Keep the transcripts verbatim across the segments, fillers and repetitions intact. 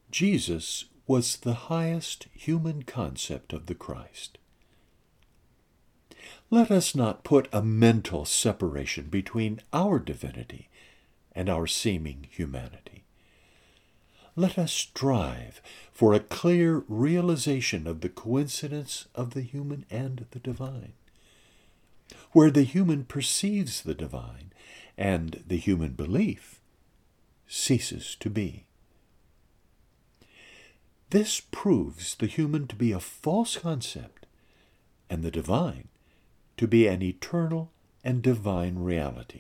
Jesus was the highest human concept of the Christ. Let us not put a mental separation between our divinity and our seeming humanity. Let us strive for a clear realization of the coincidence of the human and the divine, where the human perceives the divine and the human belief ceases to be. This proves the human to be a false concept and the divine to be an eternal and divine reality.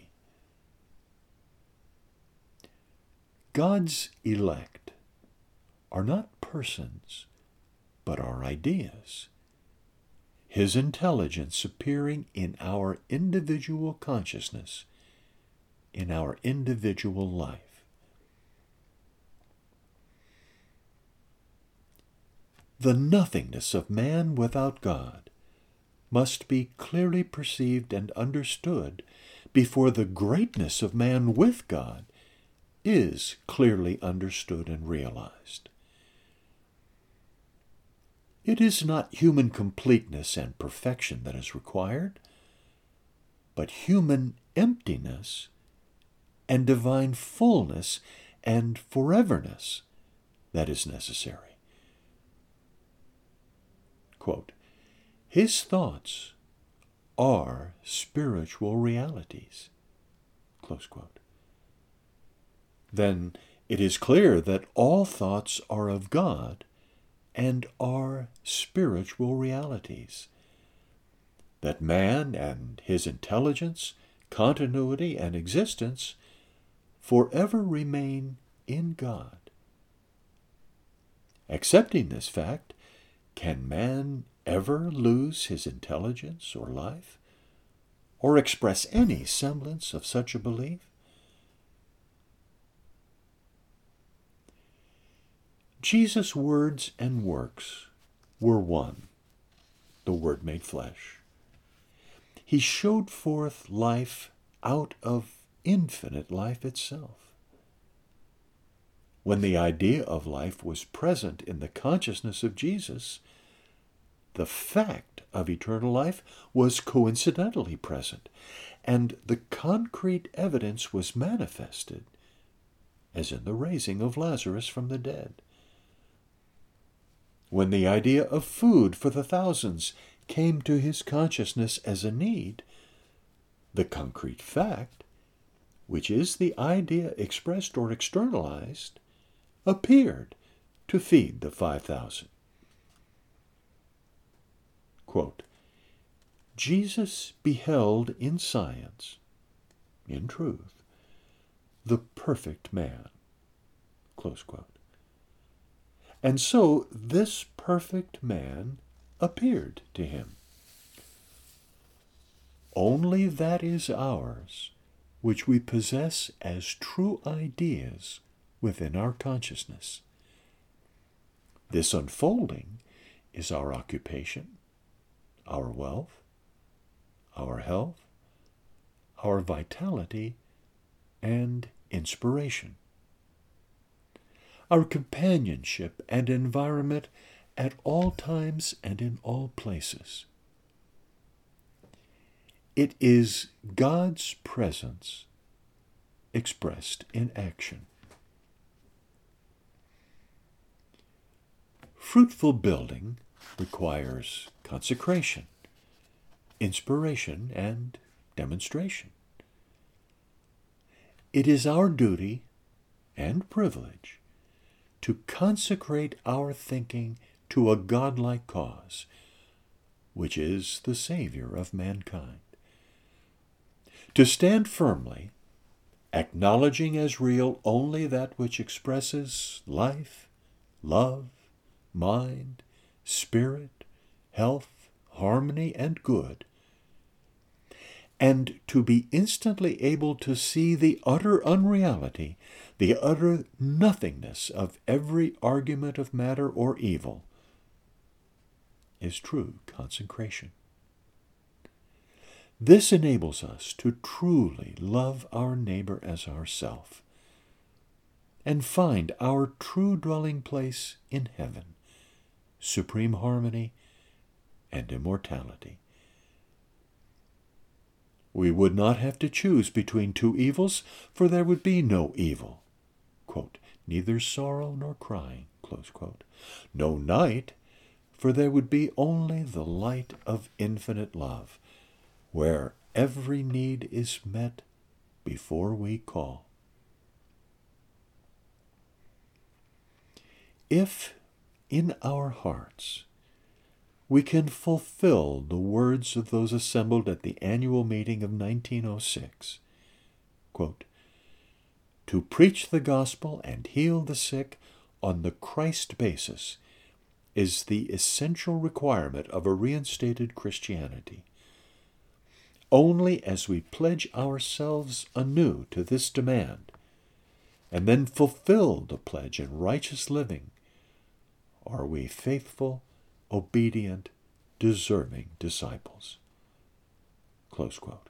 God's elect are not persons, but are ideas, His intelligence appearing in our individual consciousness, in our individual life. The nothingness of man without God must be clearly perceived and understood before the greatness of man with God is clearly understood and realized. It is not human completeness and perfection that is required, but human emptiness and divine fullness and foreverness that is necessary. Quote, His thoughts are spiritual realities. Close quote. Then it is clear that all thoughts are of God and are spiritual realities, that man and his intelligence, continuity, and existence forever remain in God. Accepting this fact, can man ever lose his intelligence or life, or express any semblance of such a belief? Jesus' words and works were one, the Word made flesh. He showed forth life out of infinite life itself. When the idea of life was present in the consciousness of Jesus, the fact of eternal life was coincidentally present, and the concrete evidence was manifested, as in the raising of Lazarus from the dead. When the idea of food for the thousands came to his consciousness as a need, the concrete fact, which is the idea expressed or externalized, appeared to feed the five thousand. Quote, Jesus beheld in science, in truth, the perfect man. Close quote. And so this perfect man appeared to him. Only that is ours which we possess as true ideas within our consciousness. This unfolding is our occupation, our wealth, our health, our vitality, and inspiration. Our companionship and environment at all times and in all places. It is God's presence expressed in action. Fruitful building requires consecration, inspiration, and demonstration. It is our duty and privilege to consecrate our thinking to a godlike cause, which is the Savior of mankind. To stand firmly, acknowledging as real only that which expresses life, love, mind, spirit, health, harmony, and good, and to be instantly able to see the utter unreality, the utter nothingness of every argument of matter or evil, is true consecration. This enables us to truly love our neighbor as ourself, and find our true dwelling place in heaven, supreme harmony and immortality. We would not have to choose between two evils, for there would be no evil. Quote, neither sorrow nor crying, close quote. No night, for there would be only the light of infinite love, where every need is met before we call. If in our hearts we can fulfill the words of those assembled at the annual meeting of nineteen oh six, quote, to preach the gospel and heal the sick on the Christ basis is the essential requirement of a reinstated Christianity. Only as we pledge ourselves anew to this demand, and then fulfill the pledge in righteous living, are we faithful, obedient, deserving disciples. Close quote.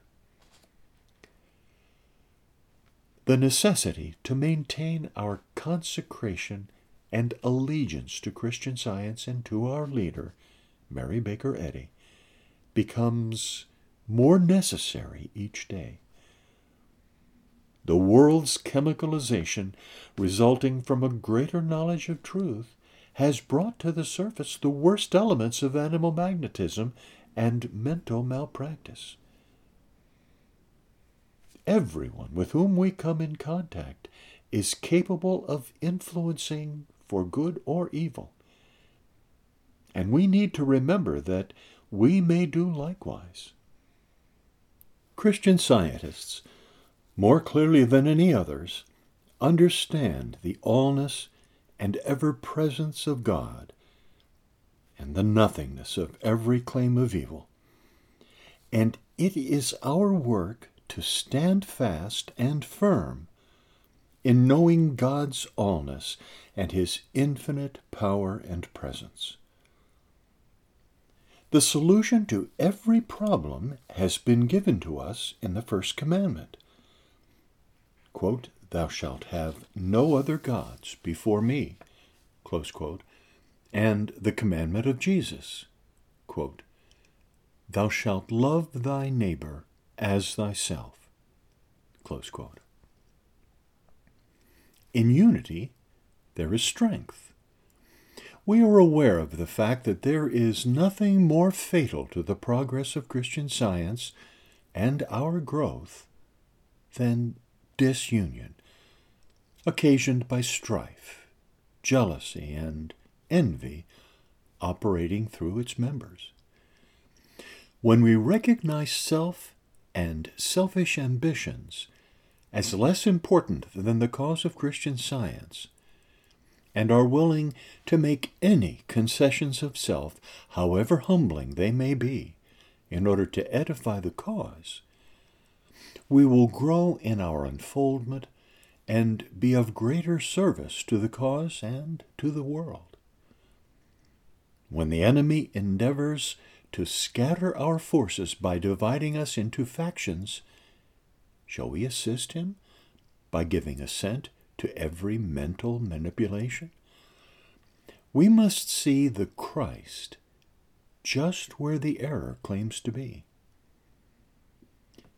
The necessity to maintain our consecration and allegiance to Christian Science and to our leader, Mary Baker Eddy, becomes more necessary each day. The world's chemicalization, resulting from a greater knowledge of truth, has brought to the surface the worst elements of animal magnetism and mental malpractice. Everyone with whom we come in contact is capable of influencing for good or evil, and we need to remember that we may do likewise. Christian Scientists, more clearly than any others, understand the allness and ever-presence of God, and the nothingness of every claim of evil. And it is our work to stand fast and firm in knowing God's allness and His infinite power and presence. The solution to every problem has been given to us in the first commandment. Quote, thou shalt have no other gods before me, close quote, and the commandment of Jesus, quote, thou shalt love thy neighbor as thyself, close quote. In unity, there is strength. We are aware of the fact that there is nothing more fatal to the progress of Christian Science and our growth than disunion, occasioned by strife, jealousy, and envy operating through its members. When we recognize self and selfish ambitions as less important than the cause of Christian Science, and are willing to make any concessions of self, however humbling they may be, in order to edify the cause, we will grow in our unfoldment and be of greater service to the cause and to the world. When the enemy endeavors to scatter our forces by dividing us into factions, shall we assist him by giving assent to every mental manipulation? We must see the Christ just where the error claims to be.